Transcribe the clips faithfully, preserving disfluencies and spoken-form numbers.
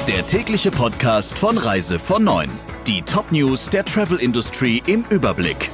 Der tägliche Podcast von Reise von neun. Die Top-News der Travel-Industrie im Überblick.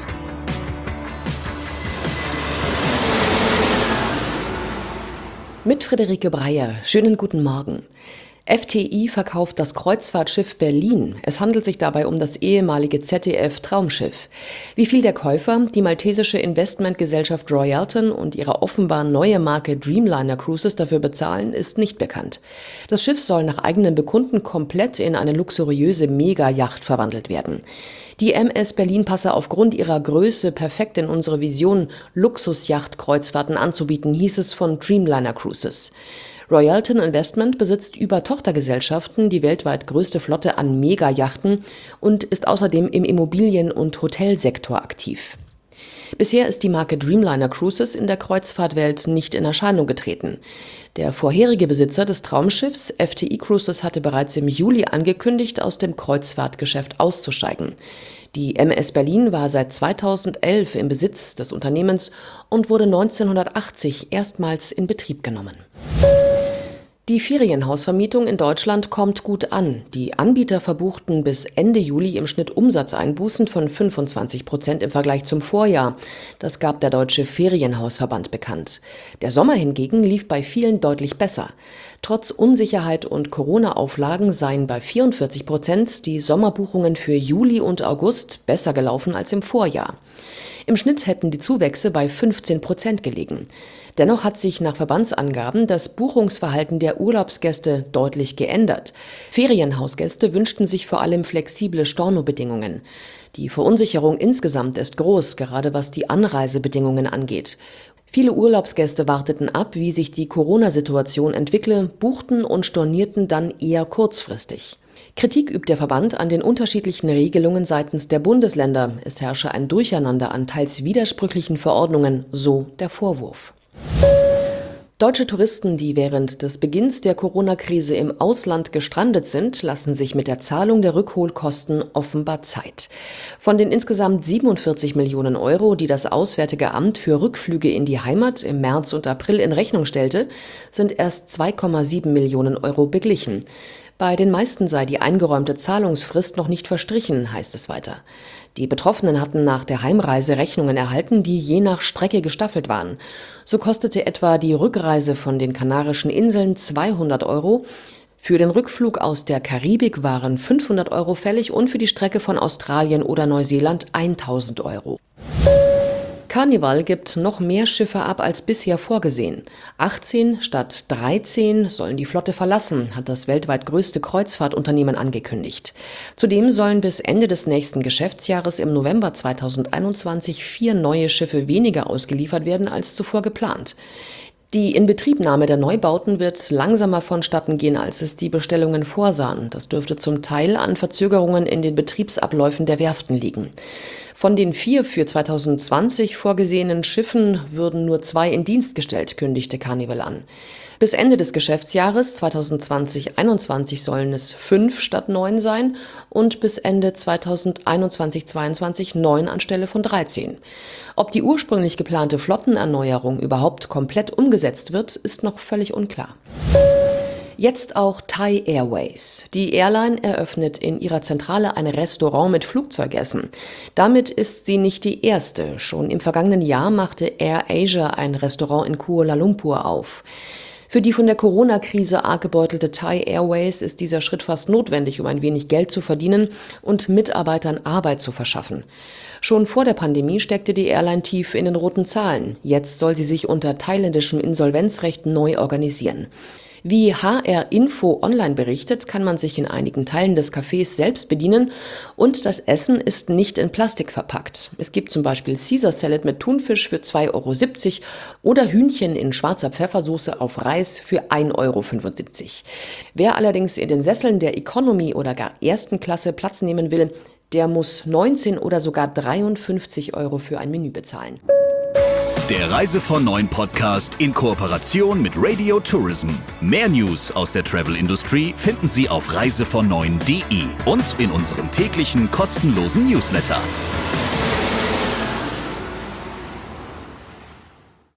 Mit Friederike Breyer. Schönen guten Morgen. F T I verkauft das Kreuzfahrtschiff Berlin. Es handelt sich dabei um das ehemalige Z D F-Traumschiff. Wie viel der Käufer, die maltesische Investmentgesellschaft Royalton und ihre offenbar neue Marke Dreamliner Cruises dafür bezahlen, ist nicht bekannt. Das Schiff soll nach eigenen Bekunden komplett in eine luxuriöse Mega-Yacht verwandelt werden. Die M S Berlin passe aufgrund ihrer Größe perfekt in unsere Vision, Luxusjacht-Kreuzfahrten anzubieten, hieß es von Dreamliner Cruises. Royalton Investment besitzt über Tochtergesellschaften die weltweit größte Flotte an Mega-Yachten und ist außerdem im Immobilien- und Hotelsektor aktiv. Bisher ist die Marke Dreamliner Cruises in der Kreuzfahrtwelt nicht in Erscheinung getreten. Der vorherige Besitzer des Traumschiffs, F T I Cruises, hatte bereits im Juli angekündigt, aus dem Kreuzfahrtgeschäft auszusteigen. Die M S Berlin war seit zweitausendelf im Besitz des Unternehmens und wurde neunzehnhundertachtzig erstmals in Betrieb genommen. Die Ferienhausvermietung in Deutschland kommt gut an. Die Anbieter verbuchten bis Ende Juli im Schnitt Umsatzeinbußen von fünfundzwanzig Prozent im Vergleich zum Vorjahr. Das gab der Deutsche Ferienhausverband bekannt. Der Sommer hingegen lief bei vielen deutlich besser. Trotz Unsicherheit und Corona-Auflagen seien bei vierundvierzig Prozent die Sommerbuchungen für Juli und August besser gelaufen als im Vorjahr. Im Schnitt hätten die Zuwächse bei fünfzehn Prozent gelegen. Dennoch hat sich nach Verbandsangaben das Buchungsverhalten der Urlaubsgäste deutlich geändert. Ferienhausgäste wünschten sich vor allem flexible Stornobedingungen. Die Verunsicherung insgesamt ist groß, gerade was die Anreisebedingungen angeht. Viele Urlaubsgäste warteten ab, wie sich die Corona-Situation entwickle, buchten und stornierten dann eher kurzfristig. Kritik übt der Verband an den unterschiedlichen Regelungen seitens der Bundesländer. Es herrsche ein Durcheinander an teils widersprüchlichen Verordnungen, so der Vorwurf. Deutsche Touristen, die während des Beginns der Corona-Krise im Ausland gestrandet sind, lassen sich mit der Zahlung der Rückholkosten offenbar Zeit. Von den insgesamt siebenundvierzig Millionen Euro, die das Auswärtige Amt für Rückflüge in die Heimat im März und April in Rechnung stellte, sind erst zwei Komma sieben Millionen Euro beglichen. Bei den meisten sei die eingeräumte Zahlungsfrist noch nicht verstrichen, heißt es weiter. Die Betroffenen hatten nach der Heimreise Rechnungen erhalten, die je nach Strecke gestaffelt waren. So kostete etwa die Rückreise von den Kanarischen Inseln zweihundert Euro. Für den Rückflug aus der Karibik waren fünfhundert Euro fällig und für die Strecke von Australien oder Neuseeland tausend Euro. Carnival gibt noch mehr Schiffe ab als bisher vorgesehen. achtzehn statt dreizehn sollen die Flotte verlassen, hat das weltweit größte Kreuzfahrtunternehmen angekündigt. Zudem sollen bis Ende des nächsten Geschäftsjahres im November zweitausendeinundzwanzig vier neue Schiffe weniger ausgeliefert werden als zuvor geplant. Die Inbetriebnahme der Neubauten wird langsamer vonstatten gehen, als es die Bestellungen vorsahen. Das dürfte zum Teil an Verzögerungen in den Betriebsabläufen der Werften liegen. Von den vier für zweitausendzwanzig vorgesehenen Schiffen würden nur zwei in Dienst gestellt, kündigte Carnival an. Bis Ende des Geschäftsjahres zweitausendzwanzig einundzwanzig sollen es fünf statt neun sein und bis Ende zweitausendeinundzwanzig zweiundzwanzig neun anstelle von dreizehn. Ob die ursprünglich geplante Flottenerneuerung überhaupt komplett umgesetzt wird, ist noch völlig unklar. Jetzt auch Thai Airways. Die Airline eröffnet in ihrer Zentrale ein Restaurant mit Flugzeugessen. Damit ist sie nicht die erste. Schon im vergangenen Jahr machte Air Asia ein Restaurant in Kuala Lumpur auf. Für die von der Corona-Krise arg gebeutelte Thai Airways ist dieser Schritt fast notwendig, um ein wenig Geld zu verdienen und Mitarbeitern Arbeit zu verschaffen. Schon vor der Pandemie steckte die Airline tief in den roten Zahlen. Jetzt soll sie sich unter thailändischem Insolvenzrecht neu organisieren. Wie H R Info online berichtet, kann man sich in einigen Teilen des Cafés selbst bedienen und das Essen ist nicht in Plastik verpackt. Es gibt zum Beispiel Caesar Salad mit Thunfisch für zwei Euro siebzig oder Hühnchen in schwarzer Pfeffersoße auf Reis für ein Euro fünfundsiebzig. Wer allerdings in den Sesseln der Economy oder gar ersten Klasse Platz nehmen will, der muss neunzehn oder sogar dreiundfünfzig Euro für ein Menü bezahlen. Der Reise von neun Podcast in Kooperation mit Radio Tourism. Mehr News aus der Travel-Industrie finden Sie auf reise von neun punkt de und in unserem täglichen kostenlosen Newsletter.